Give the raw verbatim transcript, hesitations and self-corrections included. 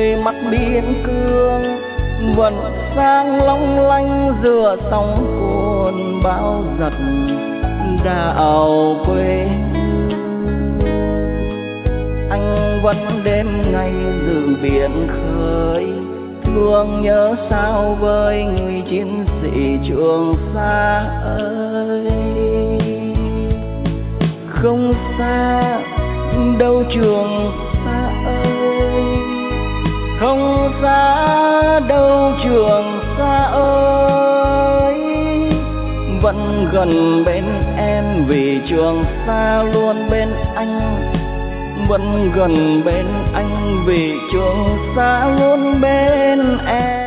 đôi mắt biên cương vẫn sáng long lanh giữa sóng cuồn bão giật đảo quê. Anh vẫn đêm ngày dự biển khơi, luôn nhớ sao với người chiến sĩ Trường Sa ơi. Không xa đâu Trường Sa ơi, không xa đâu Trường Sa ơi, vẫn gần bên em vì Trường Sa luôn bên anh, vẫn gần bên anh vì Trường Sa luôn bên em.